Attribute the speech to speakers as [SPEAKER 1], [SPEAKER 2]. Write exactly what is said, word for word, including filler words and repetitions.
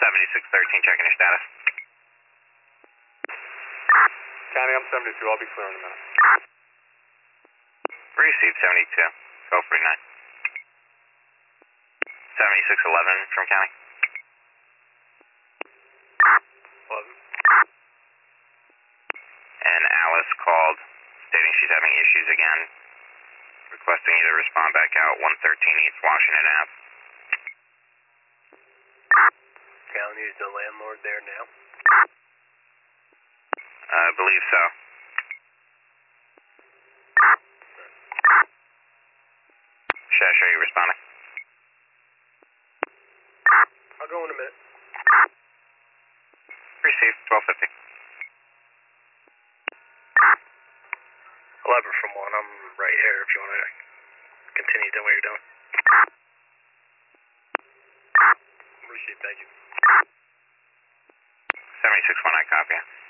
[SPEAKER 1] seventy-six thirteen, checking your status.
[SPEAKER 2] County, I'm seventy-two. I'll be clear in a minute.
[SPEAKER 1] Received seventy-two. twelve forty-nine. seventy-six eleven from County.
[SPEAKER 2] eleven.
[SPEAKER 1] And Alice called, stating she's having issues again, requesting you to respond back out, one thirteen East Washington Avenue.
[SPEAKER 3] County, is the landlord there now?
[SPEAKER 1] I uh, believe so. Should I show you responding?
[SPEAKER 3] I'll go in a minute.
[SPEAKER 1] Received, twelve fifty.
[SPEAKER 3] eleven from one, I'm right here if you want to continue doing what you're doing.
[SPEAKER 2] Received, thank you.
[SPEAKER 1] seventy-six one, I copy.